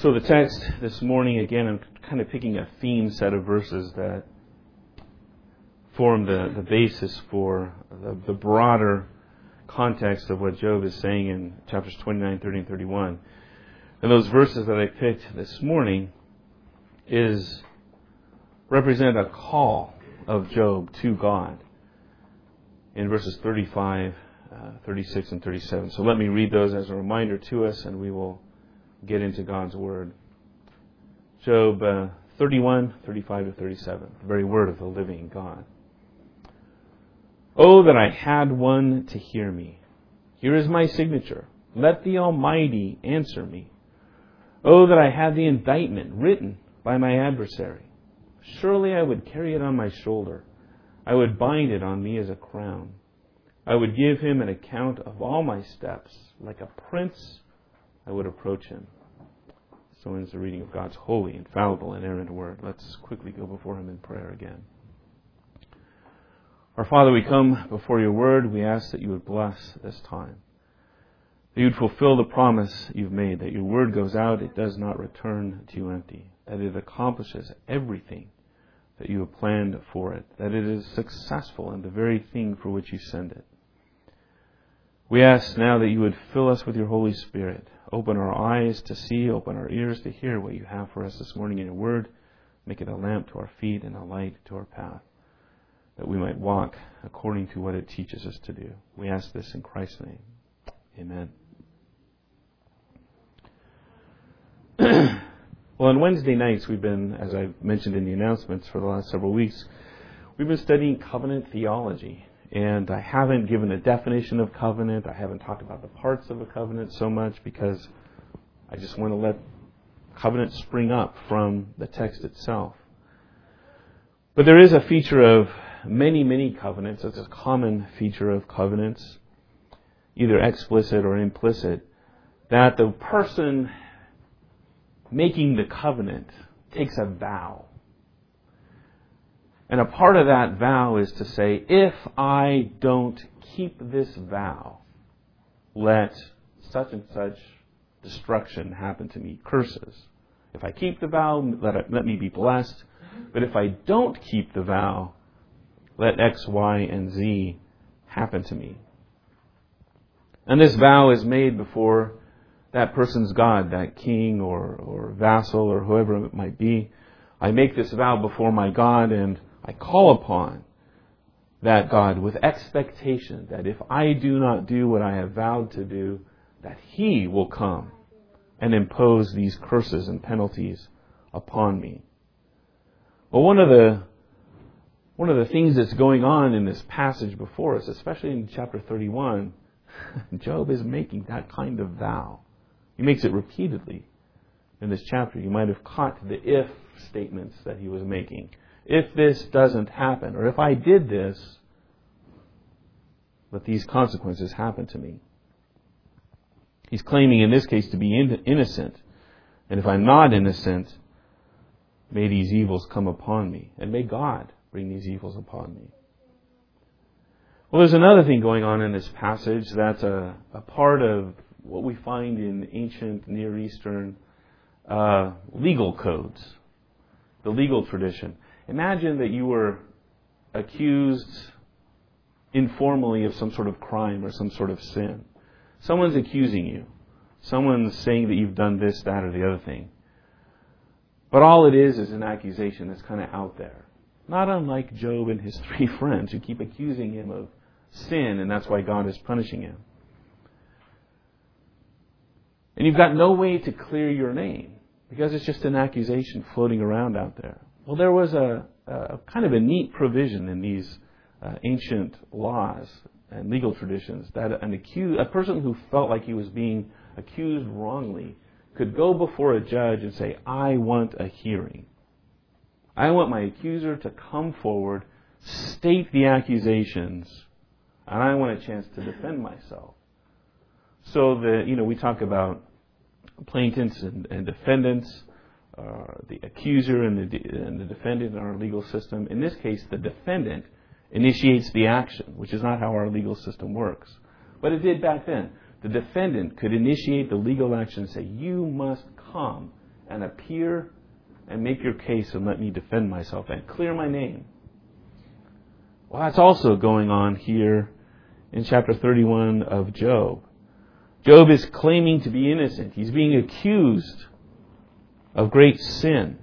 So the text this morning, again, I'm kind of picking a theme set of verses that form the basis for the broader context of what Job is saying in chapters 29, 30, and 31. And those verses that I picked this morning represent a call of Job to God in verses 35, 36, and 37. So let me read those as a reminder to us, and we will get into God's Word. Job 31, 35 to 37, the very word of the living God. Oh, that I had one to hear me. Here is my signature. Let the Almighty answer me. Oh, that I had the indictment written by my adversary. Surely I would carry it on my shoulder. I would bind it on me as a crown. I would give him an account of all my steps. Like a prince, I would approach him. So ends the reading of God's holy, infallible, and inerrant word. Let's quickly go before him in prayer again. Our Father, we come before your word. We ask that you would bless this time. That you would fulfill the promise you've made. That your word goes out, it does not return to you empty. That it accomplishes everything that you have planned for it. That it is successful in the very thing for which you send it. We ask now that you would fill us with your Holy Spirit. Open our eyes to see, open our ears to hear what you have for us this morning in your word. Make it a lamp to our feet and a light to our path, that we might walk according to what it teaches us to do. We ask this in Christ's name. Amen. Well, on Wednesday nights, we've been, as I've mentioned in the announcements for the last several weeks, we've been studying covenant theology. And I haven't given a definition of covenant. I haven't talked about the parts of a covenant so much because I just want to let covenant spring up from the text itself. But there is a feature of many covenants. It's a common feature of covenants, either explicit or implicit, that the person making the covenant takes a vow. And a part of that vow is to say, if I don't keep this vow, let such and such destruction happen to me, curses. If I keep the vow, let me be blessed. But if I don't keep the vow, let X, Y, and Z happen to me. And this vow is made before that person's God, that king or vassal or whoever it might be. I make this vow before my God, and I call upon that God with expectation that if I do not do what I have vowed to do, that He will come and impose these curses and penalties upon me. Well, one of the things that's going on in this passage before us, especially in chapter 31, Job is making that kind of vow. He makes it repeatedly in this chapter. You might have caught the if statements that he was making. If this doesn't happen, or if I did this, let these consequences happen to me. He's claiming in this case to be innocent. And if I'm not innocent, may these evils come upon me. And may God bring these evils upon me. Well, there's another thing going on in this passage that's a part of what we find in ancient Near Eastern legal codes, the legal tradition. Imagine that you were accused informally of some sort of crime or some sort of sin. Someone's accusing you. Someone's saying that you've done this, that, or the other thing. But all it is an accusation that's kind of out there. Not unlike Job and his three friends who keep accusing him of sin, and that's why God is punishing him. And you've got no way to clear your name because it's just an accusation floating around out there. Well, there was a kind of a neat provision in these ancient laws and legal traditions that a person who felt like he was being accused wrongly could go before a judge and say, I want a hearing. I want my accuser to come forward, state the accusations, and I want a chance to defend myself. So we talk about plaintiffs and defendants, the accuser and the defendant in our legal system. In this case, the defendant initiates the action, which is not how our legal system works. But it did back then. The defendant could initiate the legal action and say, you must come and appear and make your case and let me defend myself and clear my name. Well, that's also going on here in chapter 31 of Job. Job is claiming to be innocent. He's being accused of great sin.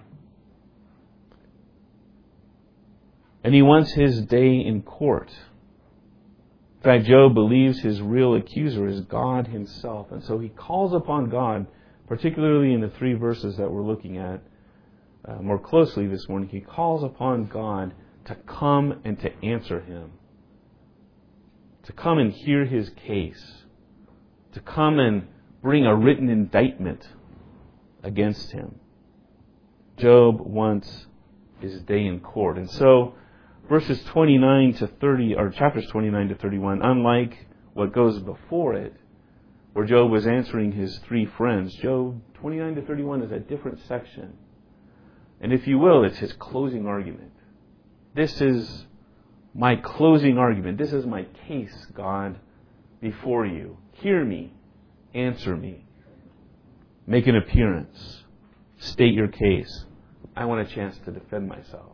And he wants his day in court. In fact, Job believes his real accuser is God himself. And so he calls upon God, particularly in the 3 verses that we're looking at more closely this morning. He calls upon God to come and to answer him. To come and hear his case. To come and bring a written indictment against him. Job wants his day in court. And so, verses 29 to 30, or chapters 29 to 31, unlike what goes before it, where Job was answering his 3 friends, Job 29 to 31 is a different section. And if you will, it's his closing argument. This is my closing argument. This is my case, God, before you. Hear me. Answer me. Make an appearance. State your case. I want a chance to defend myself.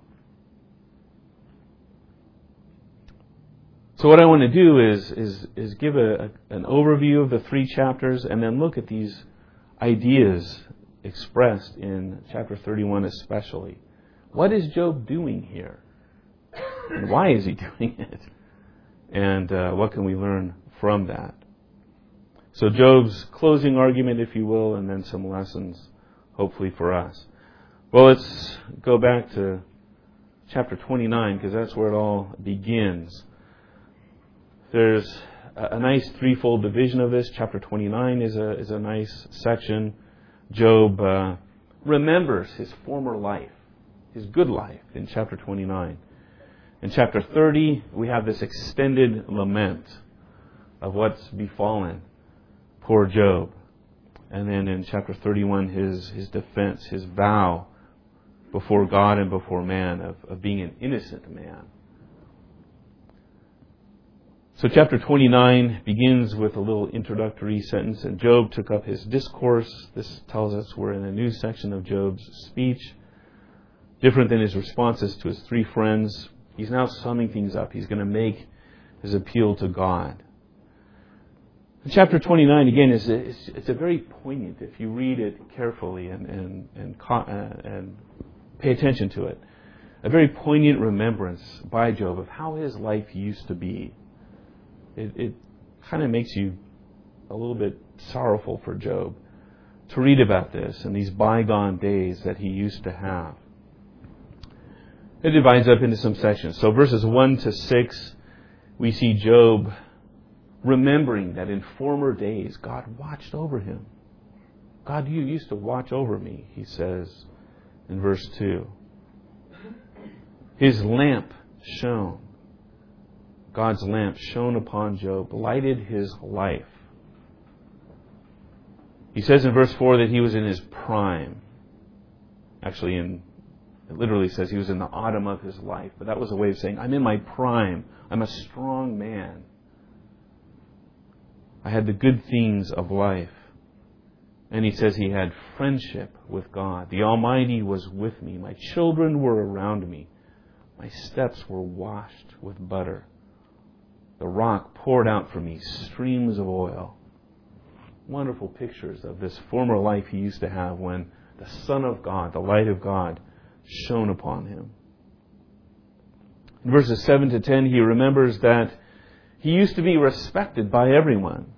So what I want to do is give an overview of the 3 chapters and then look at these ideas expressed in chapter 31 especially. What is Job doing here? And why is he doing it? And what can we learn from that? So Job's closing argument, if you will, and then some lessons, hopefully, for us. Well, let's go back to chapter 29, because that's where it all begins. There's a nice threefold division of this. Chapter 29 is a nice section. Job remembers his former life, his good life, in chapter 29. In chapter 30, we have this extended lament of what's befallen poor Job. And then in chapter 31, his defense, his vow before God and before man of being an innocent man. So chapter 29 begins with a little introductory sentence, and Job took up his discourse. This tells us we're in a new section of Job's speech. Different than his responses to his 3 friends. He's now summing things up. He's going to make his appeal to God. Chapter 29, again, it's a very poignant, if you read it carefully and pay attention to it, a very poignant remembrance by Job of how his life used to be. It kind of makes you a little bit sorrowful for Job to read about this and these bygone days that he used to have. It divides up into some sections. So verses 1 to 6, we see Job remembering that in former days God watched over him. God, you used to watch over me, he says in verse 2. His lamp shone. God's lamp shone upon Job, lighted his life. He says in verse 4 that he was in his prime. Actually, it literally says he was in the autumn of his life. But that was a way of saying, I'm in my prime. I'm a strong man. I had the good things of life. And he says he had friendship with God. The Almighty was with me. My children were around me. My steps were washed with butter. The rock poured out for me streams of oil. Wonderful pictures of this former life he used to have when the Son of God, the light of God, shone upon him. In verses 7 to 10, he remembers that he used to be respected by everyone.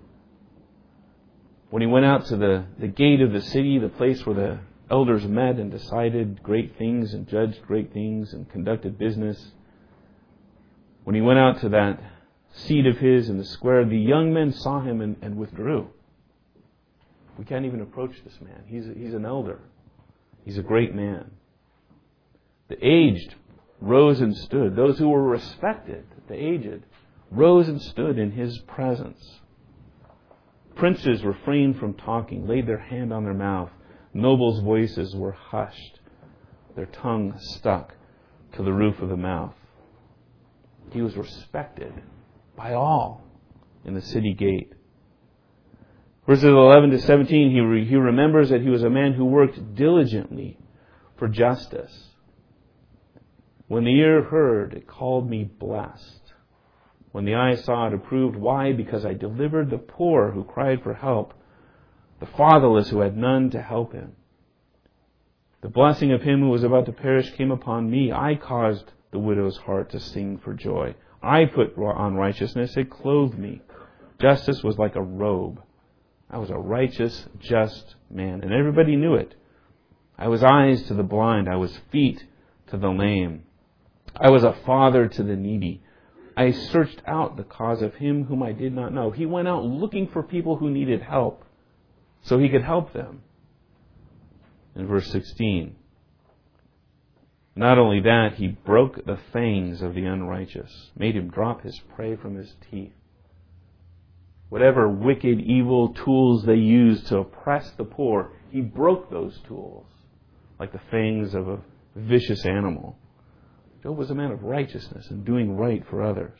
When he went out to the gate of the city, the place where the elders met and decided great things and judged great things and conducted business, when he went out to that seat of his in the square, the young men saw him and withdrew. We can't even approach this man. He's an elder. He's a great man. The aged rose and stood. Those who were respected, the aged, rose and stood in his presence. Princes refrained from talking, laid their hand on their mouth. Nobles' voices were hushed, their tongue stuck to the roof of the mouth. He was respected by all in the city gate. Verses 11 to 17, he remembers that he was a man who worked diligently for justice. When the ear heard, it called me blessed. When the eye saw, it approved. Why? Because I delivered the poor who cried for help, the fatherless who had none to help him. The blessing of him who was about to perish came upon me. I caused the widow's heart to sing for joy. I put on righteousness. It clothed me. Justice was like a robe. I was a righteous, just man, and everybody knew it. I was eyes to the blind. I was feet to the lame. I was a father to the needy. I searched out the cause of him whom I did not know. He went out looking for people who needed help so he could help them. In verse 16, not only that, he broke the fangs of the unrighteous, made him drop his prey from his teeth. Whatever wicked, evil tools they used to oppress the poor, he broke those tools like the fangs of a vicious animal. Job was a man of righteousness and doing right for others.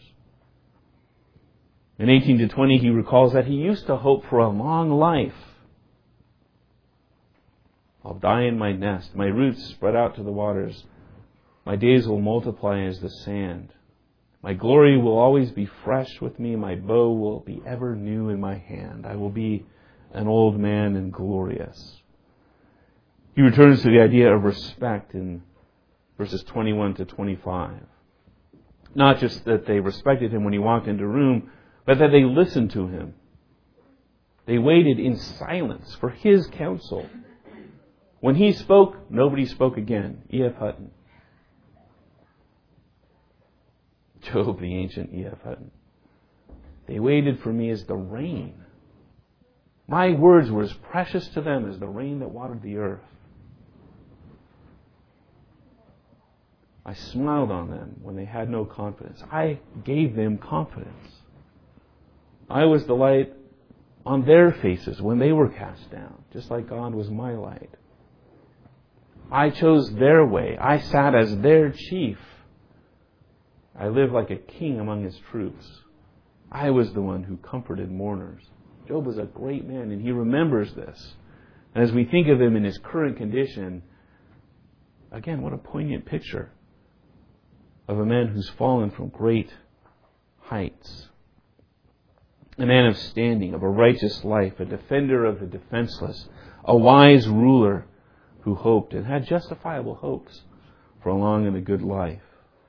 In 18 to 20, he recalls that he used to hope for a long life. I'll die in my nest. My roots spread out to the waters. My days will multiply as the sand. My glory will always be fresh with me. My bow will be ever new in my hand. I will be an old man and glorious. He returns to the idea of respect in verses 21 to 25. Not just that they respected him when he walked into a room, but that they listened to him. They waited in silence for his counsel. When he spoke, nobody spoke again. E.F. Hutton. Job, the ancient E.F. Hutton. They waited for me as the rain. My words were as precious to them as the rain that watered the earth. I smiled on them when they had no confidence. I gave them confidence. I was the light on their faces when they were cast down, just like God was my light. I chose their way. I sat as their chief. I lived like a king among his troops. I was the one who comforted mourners. Job was a great man, and he remembers this. And as we think of him in his current condition, again, what a poignant picture of a man who's fallen from great heights. A man of standing, of a righteous life, a defender of the defenseless, a wise ruler who hoped and had justifiable hopes for a long and a good life.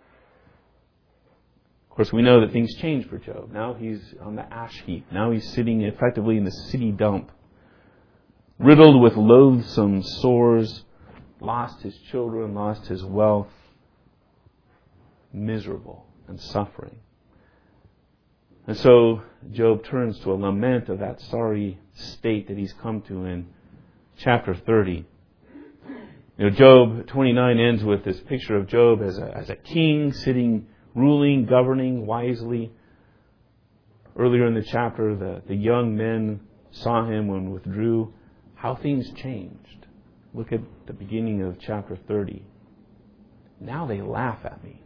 Of course, we know that things changed for Job. Now he's on the ash heap. Now he's sitting effectively in the city dump, riddled with loathsome sores, lost his children, lost his wealth, miserable and suffering. And so Job turns to a lament of that sorry state that he's come to in chapter 30. Job 29 ends with this picture of Job as a king sitting, ruling, governing wisely. Earlier in the chapter, the young men saw him and withdrew. How things changed. Look at the beginning of chapter 30. Now they laugh at me.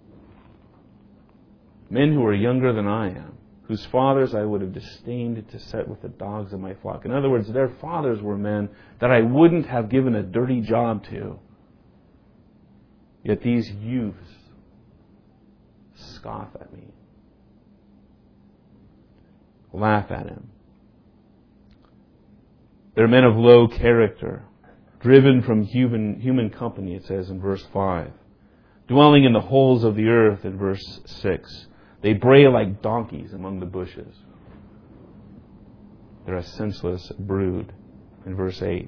Men who are younger than I am, whose fathers I would have disdained to set with the dogs of my flock. In other words, their fathers were men that I wouldn't have given a dirty job to. Yet these youths scoff at me, laugh at him. They're men of low character, driven from human company, it says in verse 5. Dwelling in the holes of the earth in verse 6. They bray like donkeys among the bushes. They're a senseless brood in verse 8.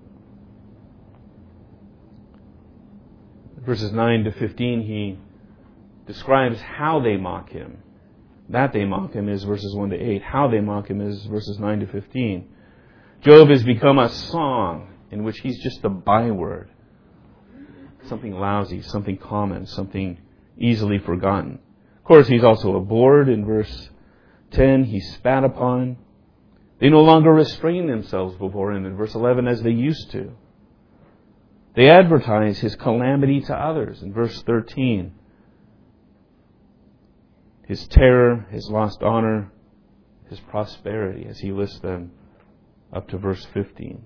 Verses 9 to 15, he describes how they mock him. That they mock him is verses 1 to 8. How they mock him is verses 9 to 15. Job has become a song in which he's just a byword. Something lousy, something common, something easily forgotten. Of course, he's also abhorred in verse 10. He's spat upon. They no longer restrain themselves before him in verse 11 as they used to. They advertise his calamity to others in verse 13. His terror, his lost honor, his prosperity, as he lists them up to verse 15.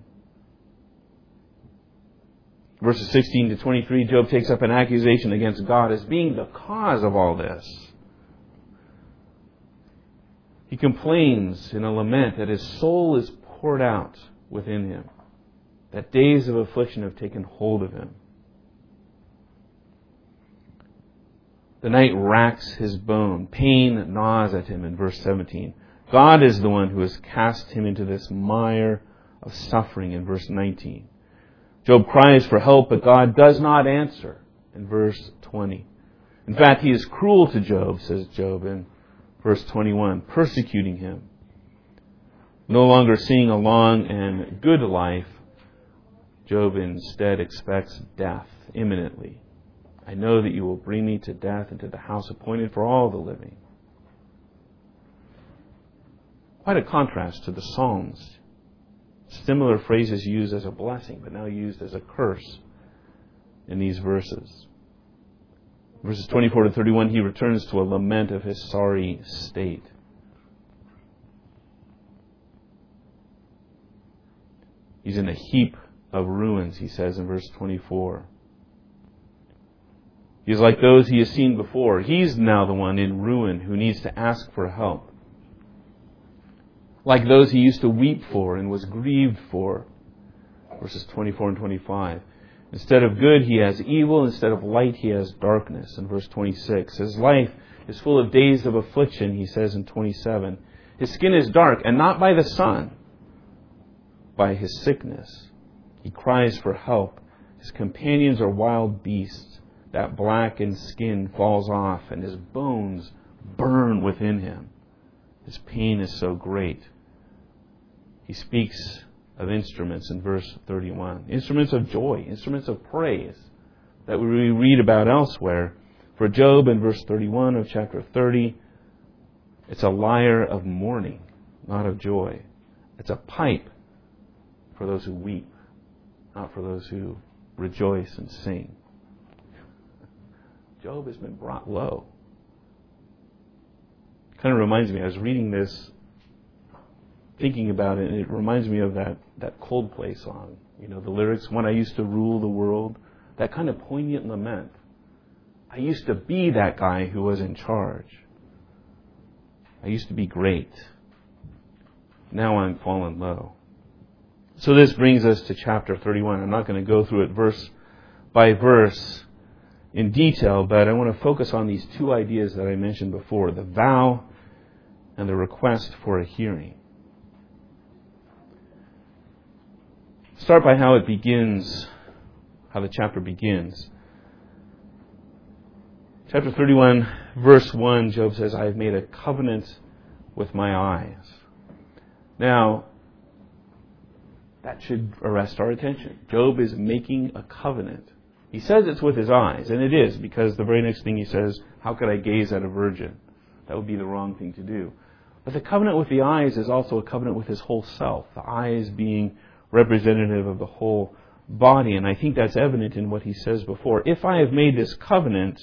Verses 16 to 23, Job takes up an accusation against God as being the cause of all this. He complains in a lament that his soul is poured out within him, that days of affliction have taken hold of him. The night racks his bone. Pain gnaws at him in verse 17. God is the one who has cast him into this mire of suffering in verse 19. Job cries for help, but God does not answer in verse 20. In fact, he is cruel to Job, says Job in verse 21, persecuting him. No longer seeing a long and good life, Job instead expects death imminently. I know that you will bring me to death and to the house appointed for all the living. Quite a contrast to the Psalms. Similar phrases used as a blessing, but now used as a curse in these verses. Verses 24 to 31, he returns to a lament of his sorry state. He's in a heap of ruins, he says in verse 24. He's like those he has seen before. He's now the one in ruin who needs to ask for help. Like those he used to weep for and was grieved for. Verses 24 and 25. Instead of good, he has evil. Instead of light, he has darkness. In verse 26. His life is full of days of affliction, he says in 27. His skin is dark, and not by the sun, by his sickness. He cries for help. His companions are wild beasts. That blackened skin falls off, and his bones burn within him. His pain is so great. He speaks of instruments in verse 31. Instruments of joy, instruments of praise that we read about elsewhere. For Job in verse 31 of chapter 30, it's a lyre of mourning, not of joy. It's a pipe for those who weep, not for those who rejoice and sing. Job has been brought low. Kind of reminds me, I was reading this, thinking about it, and it reminds me of that Coldplay song. You know, the lyrics, when I used to rule the world, that kind of poignant lament. I used to be that guy who was in charge. I used to be great. Now I'm fallen low. So this brings us to chapter 31. I'm not going to go through it verse by verse in detail, but I want to focus on these two ideas that I mentioned before, the vow and the request for a hearing. Start by how it begins, how the chapter begins. Chapter 31, verse 1, Job says, I have made a covenant with my eyes. Now, that should arrest our attention. Job is making a covenant. He says it's with his eyes, and it is, because the very next thing he says, how could I gaze at a virgin? That would be the wrong thing to do. But the covenant with the eyes is also a covenant with his whole self, the eyes being representative of the whole body, and I think that's evident in what he says before. If I have made this covenant,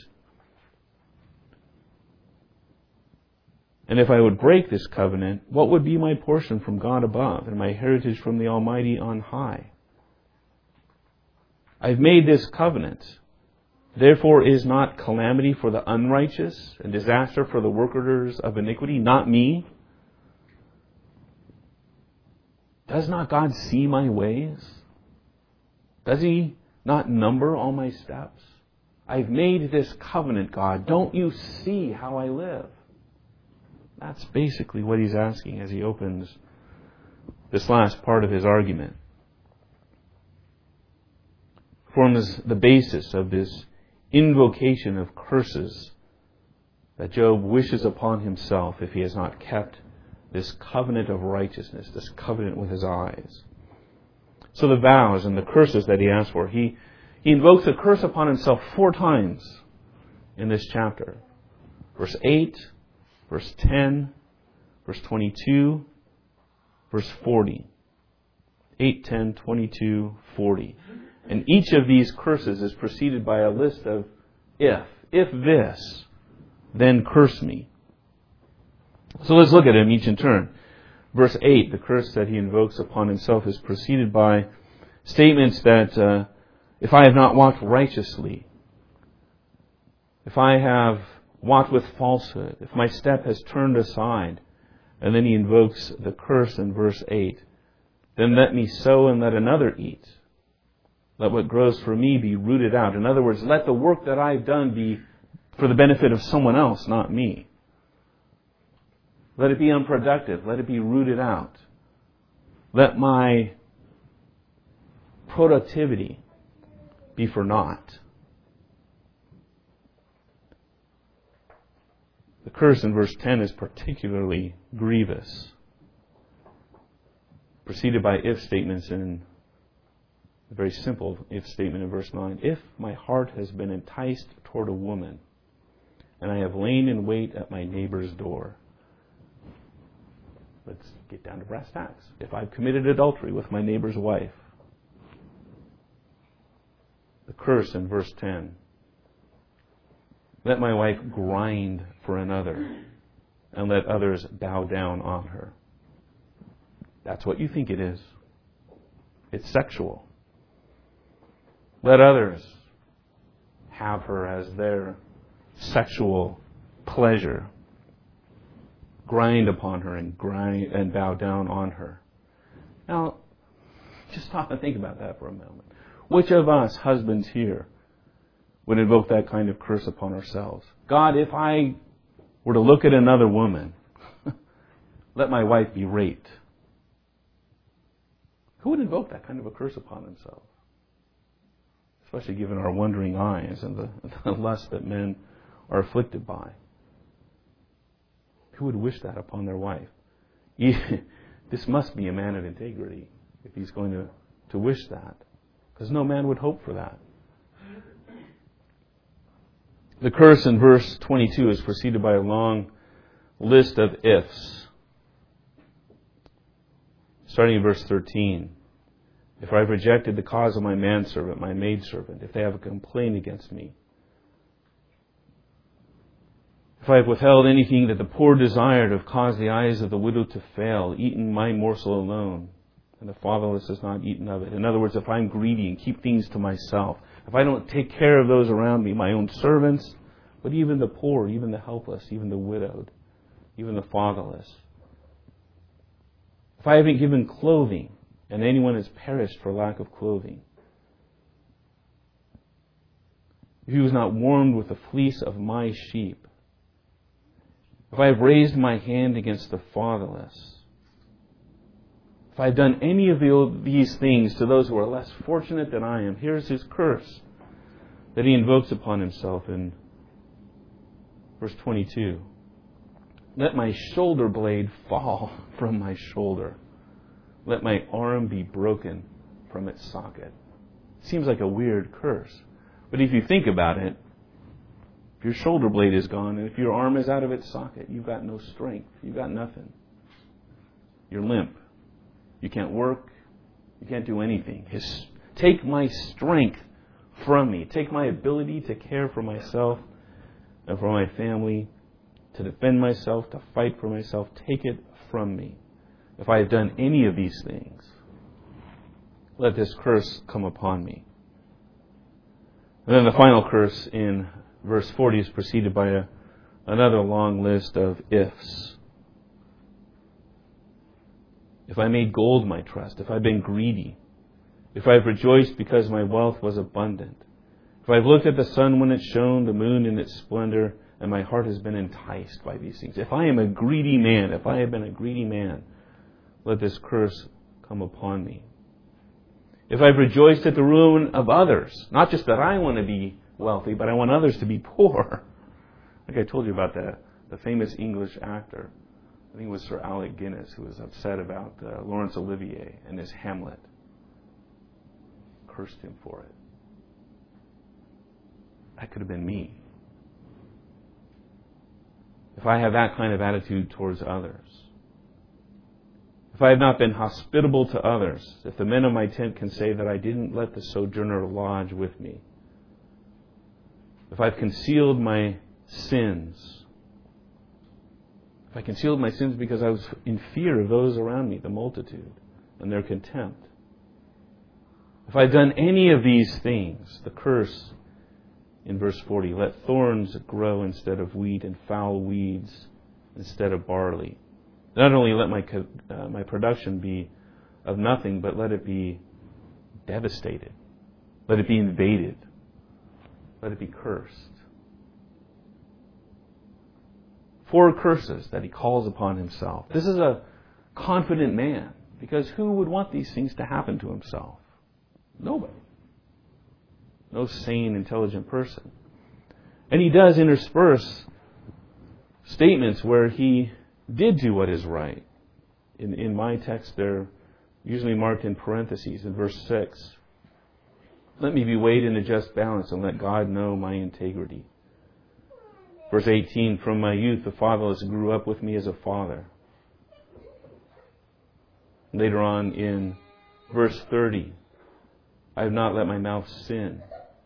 and if I would break this covenant, what would be my portion from God above and my heritage from the Almighty on high? I've made this covenant. Therefore is not calamity for the unrighteous and disaster for the workers of iniquity, not me? Does not God see my ways? Does He not number all my steps? I've made this covenant, God. Don't you see how I live? That's basically what he's asking as he opens this last part of his argument. Forms the basis of this invocation of curses that Job wishes upon himself if he has not kept this covenant of righteousness, this covenant with his eyes. So the vows and the curses that he asks for, he invokes a curse upon himself 4 times in this chapter. Verse 8, verse 10, verse 22, verse 40. 8, 10, 22, 40. And each of these curses is preceded by a list of if this, then curse me. So let's look at them each in turn. Verse 8, the curse that he invokes upon himself is preceded by statements that if I have not walked righteously, if I have walked with falsehood, if my step has turned aside, and then he invokes the curse in verse 8, then let me sow and let another eat. Let what grows for me be rooted out. In other words, let the work that I've done be for the benefit of someone else, not me. Let it be unproductive. Let it be rooted out. Let my productivity be for naught. The curse in verse 10 is particularly grievous, preceded by if statements in a very simple if statement in verse 9. If my heart has been enticed toward a woman, and I have lain in wait at my neighbor's door. Let's get down to brass tacks. If I've committed adultery with my neighbor's wife, the curse in verse 10. Let my wife grind for another, and let others bow down on her. That's what you think it is. It's sexual. Let others have her as their sexual pleasure. Grind upon her and bow down on her. Now, just stop and think about that for a moment. Which of us husbands here would invoke that kind of curse upon ourselves? God, if I were to look at another woman, let my wife be raped. Who would invoke that kind of a curse upon themselves? Especially given our wandering eyes and the lust that men are afflicted by. Who would wish that upon their wife? This must be a man of integrity if he's going to wish that. Because no man would hope for that. The curse in verse 22 is preceded by a long list of ifs. Starting in verse 13. If I have rejected the cause of my manservant, my maidservant, if they have a complaint against me, if I have withheld anything that the poor desired, have caused the eyes of the widow to fail, eaten my morsel alone, and the fatherless has not eaten of it. In other words, if I'm greedy and keep things to myself, if I don't take care of those around me, my own servants, but even the poor, even the helpless, even the widowed, even the fatherless. If I haven't given clothing, and anyone has perished for lack of clothing. If he was not warmed with the fleece of my sheep. If I have raised my hand against the fatherless. If I have done any of these things to those who are less fortunate than I am, here's his curse that he invokes upon himself in verse 22. Let my shoulder blade fall from my shoulder. Let my arm be broken from its socket. Seems like a weird curse. But if you think about it, if your shoulder blade is gone and if your arm is out of its socket, you've got no strength. You've got nothing. You're limp. You can't work. You can't do anything. Take my strength from me. Take my ability to care for myself and for my family, to defend myself, to fight for myself. Take it from me. If I have done any of these things, let this curse come upon me. And then the final curse in verse 40 is preceded by another long list of ifs. If I made gold my trust, if I've been greedy, if I've rejoiced because my wealth was abundant, if I've looked at the sun when it shone, the moon in its splendor, and my heart has been enticed by these things. If I am a greedy man, if I have been a greedy man, let this curse come upon me. If I've rejoiced at the ruin of others, not just that I want to be wealthy, but I want others to be poor. Like I told you about the famous English actor, I think it was Sir Alec Guinness, who was upset about Laurence Olivier and his Hamlet. Cursed him for it. That could have been me. If I have that kind of attitude towards others, if I have not been hospitable to others, if the men of my tent can say that I didn't let the sojourner lodge with me, if I've concealed my sins, If I concealed my sins because I was in fear of those around me, the multitude, and their contempt. If I've done any of these things, the curse in verse 40, let thorns grow instead of wheat and foul weeds instead of barley. Not only let my production be of nothing, but let it be devastated. Let it be invaded. Let it be cursed. 4 curses that he calls upon himself. This is a confident man, because who would want these things to happen to himself? Nobody. No sane, intelligent person. And he does intersperse statements where he did do what is right. In my text, they're usually marked in parentheses in verse 6. Let me be weighed in a just balance and let God know my integrity. Verse 18, from my youth the fatherless grew up with me as a father. Later on in verse 30, I have not let my mouth sin.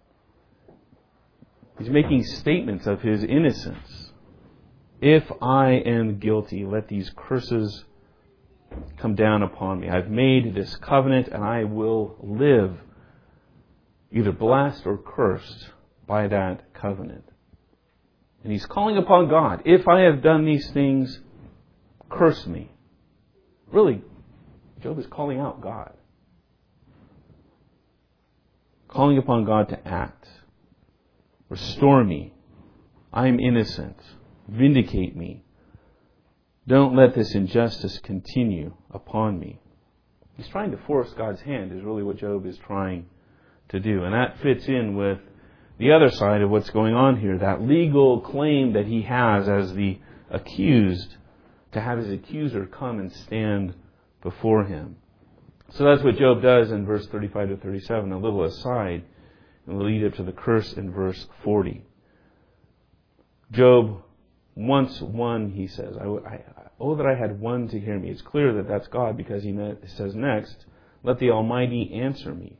He's making statements of his innocence. If I am guilty, let these curses come down upon me. I've made this covenant and I will live either blessed or cursed by that covenant. And he's calling upon God. If I have done these things, curse me. Really, Job is calling out God. Calling upon God to act. Restore me. I am innocent. Vindicate me. Don't let this injustice continue upon me. He's trying to force God's hand, is really what Job is trying to do. And that fits in with the other side of what's going on here, that legal claim that he has as the accused, to have his accuser come and stand before him. So that's what Job does in verse 35 to 37, a little aside, and will lead up to the curse in verse 40. Job wants one, he says. Oh, that I had one to hear me. It's clear that that's God, because he says next, let the Almighty answer me.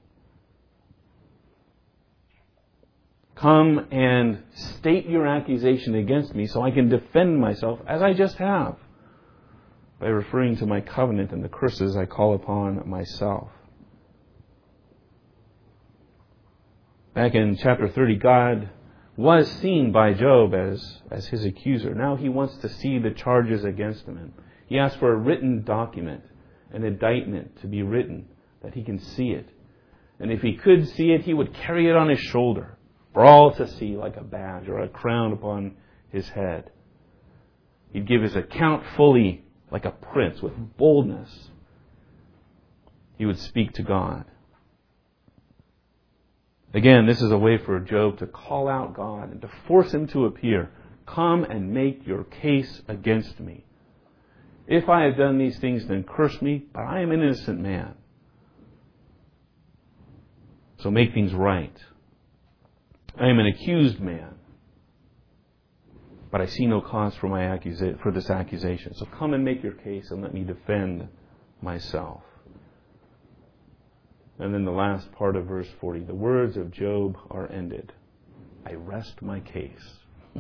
Come and state your accusation against me so I can defend myself as I just have, by referring to my covenant and the curses I call upon myself. Back in chapter 30, God was seen by Job as his accuser. Now he wants to see the charges against him. He asks for a written document, an indictment to be written, that he can see it. And if he could see it, he would carry it on his shoulder for all to see, like a badge or a crown upon his head. He'd give his account fully, like a prince, with boldness. He would speak to God. Again, this is a way for Job to call out God and to force him to appear. Come and make your case against me. If I have done these things, then curse me, but I am an innocent man. So make things right. I am an accused man, but I see no cause for this accusation. So come and make your case and let me defend myself. And then the last part of verse 40, the words of Job are ended. I rest my case.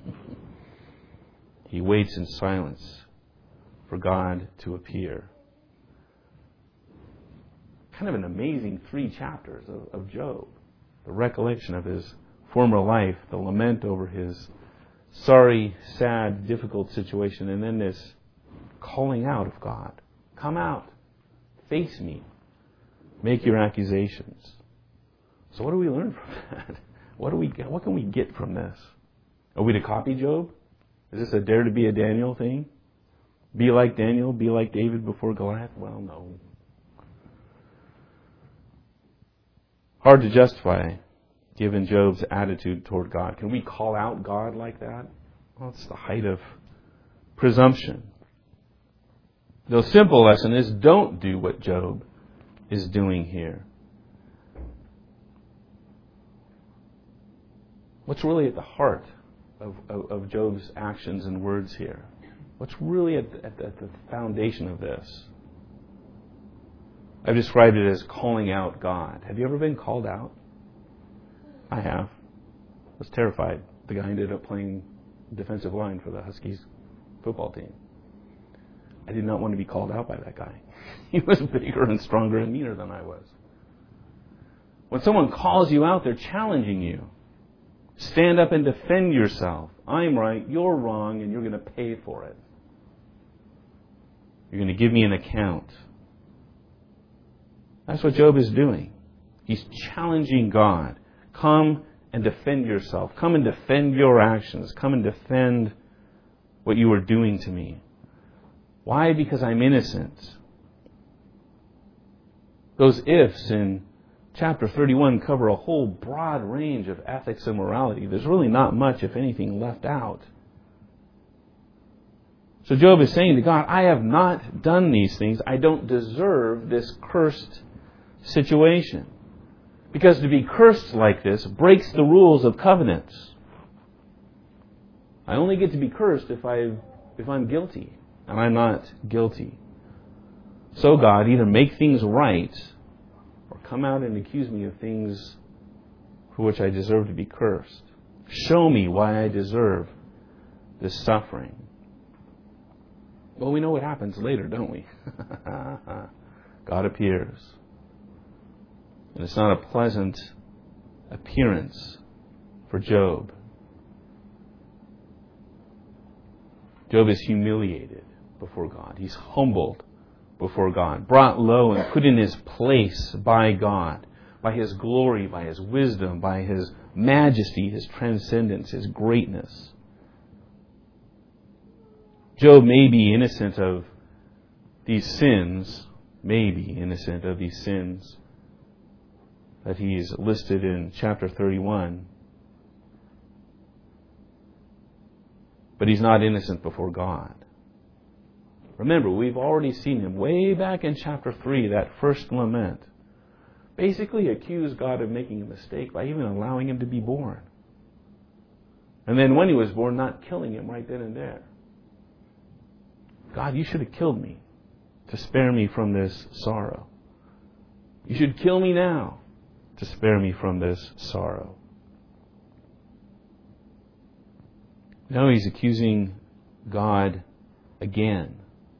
He waits in silence for God to appear. Kind of an amazing 3 chapters of Job. The recollection of his former life, the lament over his sorry, sad, difficult situation, and then this calling out of God. Come out. Face me. Make your accusations. So what do we learn from that? What can we get from this? Are we to copy Job? Is this a dare to be a Daniel thing? Be like Daniel? Be like David before Goliath? Well, no. Hard to justify, given Job's attitude toward God. Can we call out God like that? Well, it's the height of presumption. The simple lesson is, don't do what Job is doing here. What's really at the heart of Job's actions and words here? What's really at the foundation of this? I've described it as calling out God. Have you ever been called out? I have. I was terrified. The guy ended up playing defensive line for the Huskies football team. I did not want to be called out by that guy. He was bigger and stronger and meaner than I was. When someone calls you out, they're challenging you. Stand up and defend yourself. I'm right, you're wrong, and you're going to pay for it. You're going to give me an account. That's what Job is doing. He's challenging God. Come and defend yourself. Come and defend your actions. Come and defend what you are doing to me. Why? Because I'm innocent. Those ifs in chapter 31 cover a whole broad range of ethics and morality. There's really not much, if anything, left out. So Job is saying to God, I have not done these things. I don't deserve this cursed situation. Because to be cursed like this breaks the rules of covenants. I only get to be cursed if I'm guilty. And I'm not guilty. So God, either make things right or come out and accuse me of things for which I deserve to be cursed. Show me why I deserve this suffering. Well, we know what happens later, don't we? God appears. And it's not a pleasant appearance for Job. Job is humiliated before God. He's humbled before God, brought low and put in his place by God, by His glory, by His wisdom, by His majesty, His transcendence, His greatness. Job may be innocent of these sins, that he's listed in chapter 31. But he's not innocent before God. Remember, we've already seen him way back in chapter 3, that first lament, basically accuse God of making a mistake by even allowing him to be born. And then when he was born, not killing him right then and there. God, you should have killed me to spare me from this sorrow. You should kill me now to spare me from this sorrow. Now he's accusing God again.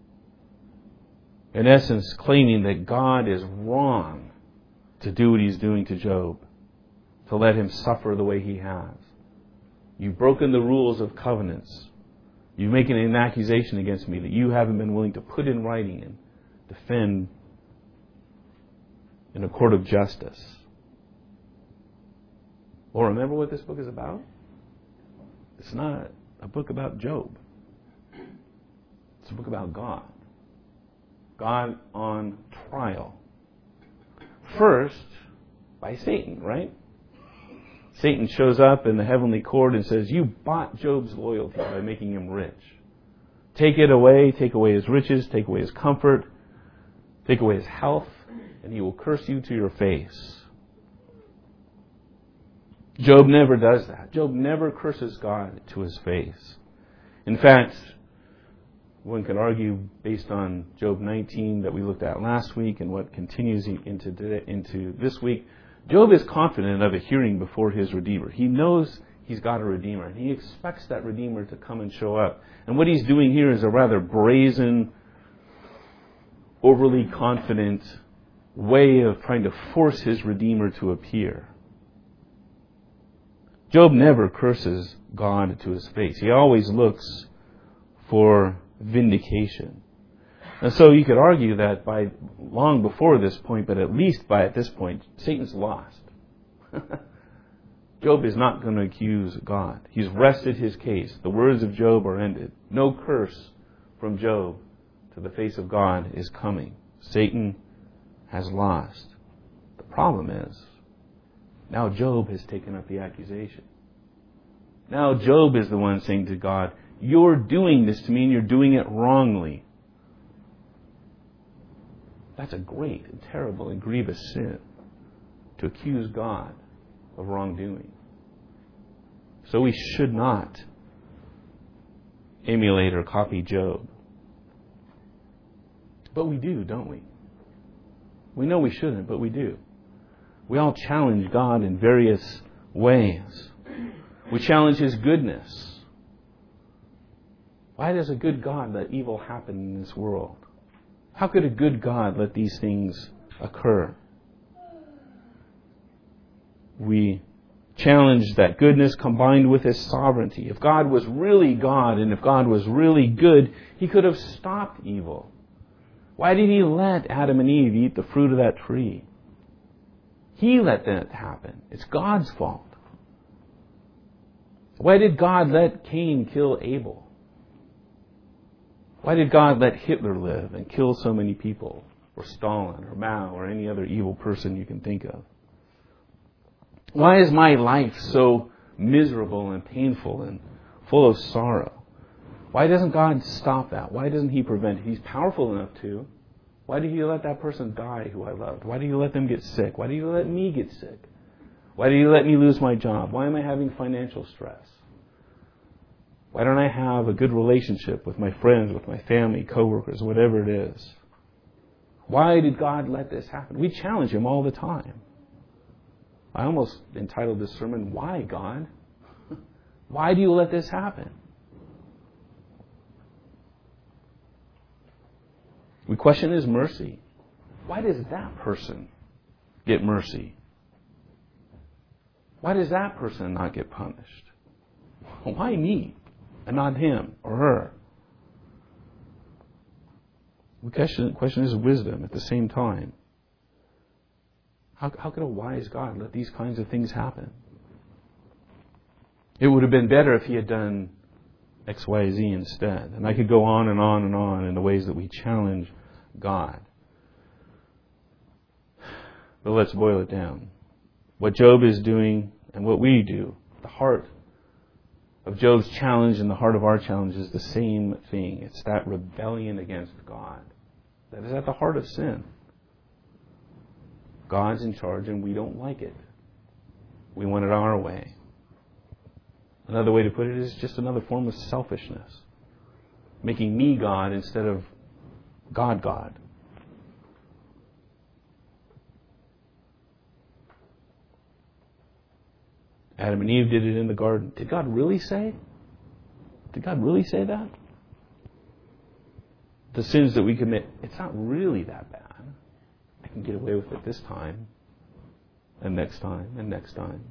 In essence, claiming that God is wrong to do what He's doing to Job, to let him suffer the way he has. You've broken the rules of covenants. You're making an accusation against me that you haven't been willing to put in writing and defend in a court of justice. Well, remember what this book is about? It's not a book about Job. It's a book about God. God on trial. First, by Satan, right? Satan shows up in the heavenly court and says, you bought Job's loyalty by making him rich. Take it away, take away his riches, take away his comfort, take away his health, and he will curse you to your face. Job never does that. Job never curses God to his face. In fact, one can argue, based on Job 19 that we looked at last week and what continues into this week, Job is confident of a hearing before his Redeemer. He knows he's got a Redeemer, and he expects that Redeemer to come and show up. And what he's doing here is a rather brazen, overly confident way of trying to force his Redeemer to appear. Job never curses God to his face. He always looks for vindication. And so you could argue that by long before this point, but at least by at this point, Satan's lost. Job is not going to accuse God. He's rested his case. The words of Job are ended. No curse from Job to the face of God is coming. Satan has lost. The problem is, now Job has taken up the accusation. Now Job is the one saying to God, you're doing this to me and you're doing it wrongly. That's a great and terrible and grievous sin, to accuse God of wrongdoing. So we should not emulate or copy Job. But we do, don't we? We know we shouldn't, but we do. We all challenge God in various ways. We challenge His goodness. Why does a good God let evil happen in this world? How could a good God let these things occur? We challenge that goodness combined with His sovereignty. If God was really God and if God was really good, He could have stopped evil. Why did He let Adam and Eve eat the fruit of that tree? He let that happen. It's God's fault. Why did God let Cain kill Abel? Why did God let Hitler live and kill so many people? Or Stalin or Mao or any other evil person you can think of? Why is my life so miserable and painful and full of sorrow? Why doesn't God stop that? Why doesn't He prevent it? He's powerful enough to. Why did He let that person die who I loved? Why did He let them get sick? Why did He let me get sick? Why did He let me lose my job? Why am I having financial stress? Why don't I have a good relationship with my friends, with my family, coworkers, whatever it is? Why did God let this happen? We challenge Him all the time. I almost entitled this sermon, Why, God? Why do you let this happen? We question His mercy. Why does that person get mercy? Why does that person not get punished? Why me and not him or her? We question His wisdom at the same time. How could a wise God let these kinds of things happen? It would have been better if He had done X, Y, Z instead. And I could go on and on and on in the ways that we challenge God. But let's boil it down. What Job is doing and what we do, the heart of Job's challenge and the heart of our challenge is the same thing. It's that rebellion against God that is at the heart of sin. God's in charge and we don't like it. We want it our way. Another way to put it is just another form of selfishness. Making me God instead of God God. Adam and Eve did it in the garden. Did God really say? Did God really say that? The sins that we commit, it's not really that bad. I can get away with it this time, and next time, and next time.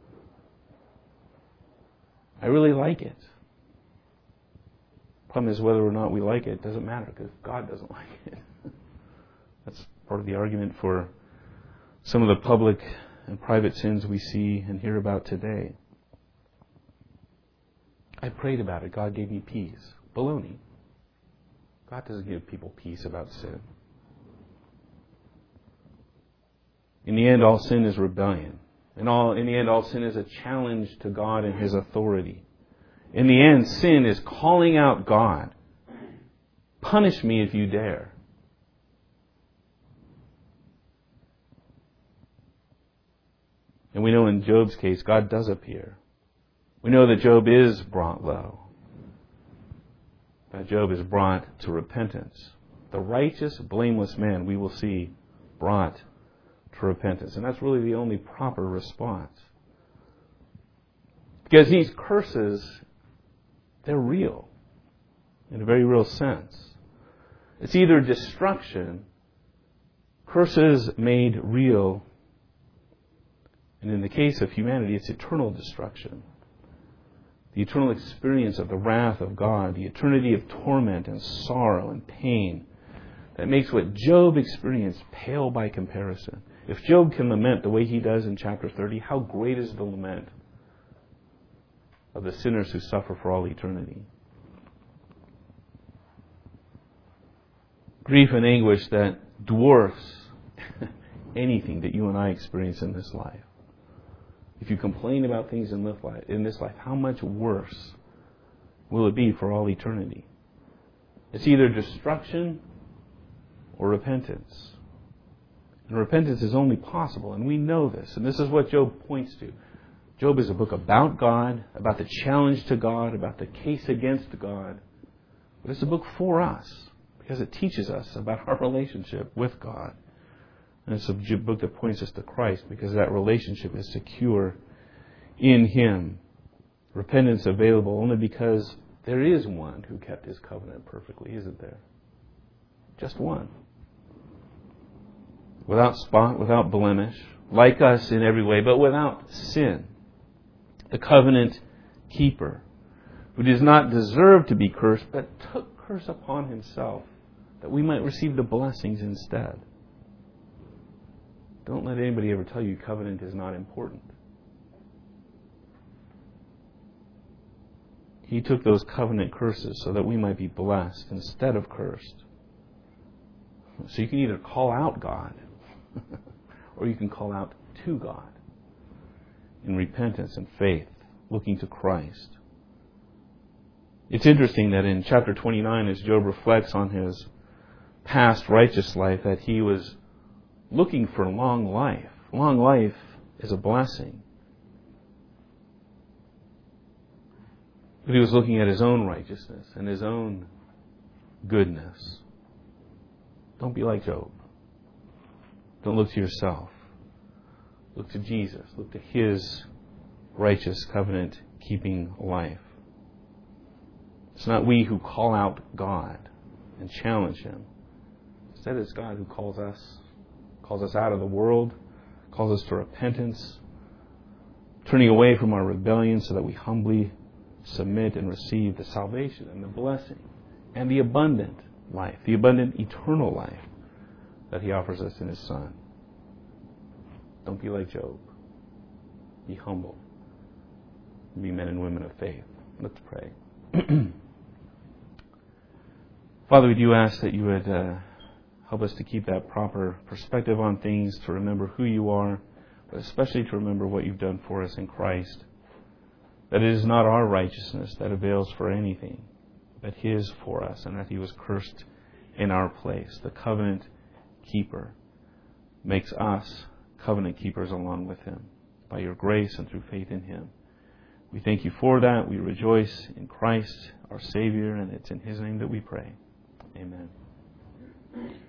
I really like it. Problem is, whether or not we like it doesn't matter, because God doesn't like it. That's part of the argument for some of the public and private sins we see and hear about today. I prayed about it. God gave me peace. Baloney. God doesn't give people peace about sin. In the end, all sin is rebellion. In the end, all sin is a challenge to God and His authority. In the end, sin is calling out God. Punish me if you dare. And we know in Job's case, God does appear. We know that Job is brought low. That Job is brought to repentance. The righteous, blameless man, we will see, brought to repentance. And that's really the only proper response. Because these curses, they're real. In a very real sense. It's either destruction, curses made real, and in the case of humanity, it's eternal destruction. The eternal experience of the wrath of God, the eternity of torment and sorrow and pain that makes what Job experienced pale by comparison. If Job can lament the way he does in chapter 30, how great is the lament of the sinners who suffer for all eternity. Grief and anguish that dwarfs anything that you and I experience in this life. If you complain about things in this life, how much worse will it be for all eternity? It's either destruction or repentance. And repentance is only possible, and we know this. And this is what Job points to. Job is a book about God, about the challenge to God, about the case against God. But it's a book for us, because it teaches us about our relationship with God. And it's a book that points us to Christ, because that relationship is secure in Him. Repentance available only because There is one who kept his covenant perfectly, isn't there? Just one. Without spot, without blemish, like us in every way, but without sin. The covenant keeper, who does not deserve to be cursed, but took curse upon himself, that we might receive the blessings instead. Don't let anybody ever tell you covenant is not important. He took those covenant curses so that we might be blessed instead of cursed. So you can either call out God or you can call out to God in repentance and faith, looking to Christ. It's interesting that in chapter 29, as Job reflects on his past righteous life, that he was looking for long life. Long life is a blessing. But he was looking at his own righteousness and his own goodness. Don't be like Job. Don't look to yourself. Look to Jesus. Look to His righteous covenant-keeping life. It's not we who call out God and challenge Him. Instead, it's God who calls us out of the world, calls us to repentance, turning away from our rebellion so that we humbly submit and receive the salvation and the blessing and the abundant life, the abundant eternal life that He offers us in His Son. Don't be like Job. Be humble. Be men and women of faith. Let's pray. Father, we do ask that You would help us to keep that proper perspective on things, to remember who You are, but especially to remember what You've done for us in Christ. That it is not our righteousness that avails for anything, but His for us, and that He was cursed in our place. The covenant keeper makes us covenant keepers along with Him by Your grace and through faith in Him. We thank You for that. We rejoice in Christ, our Savior, and it's in His name that we pray. Amen.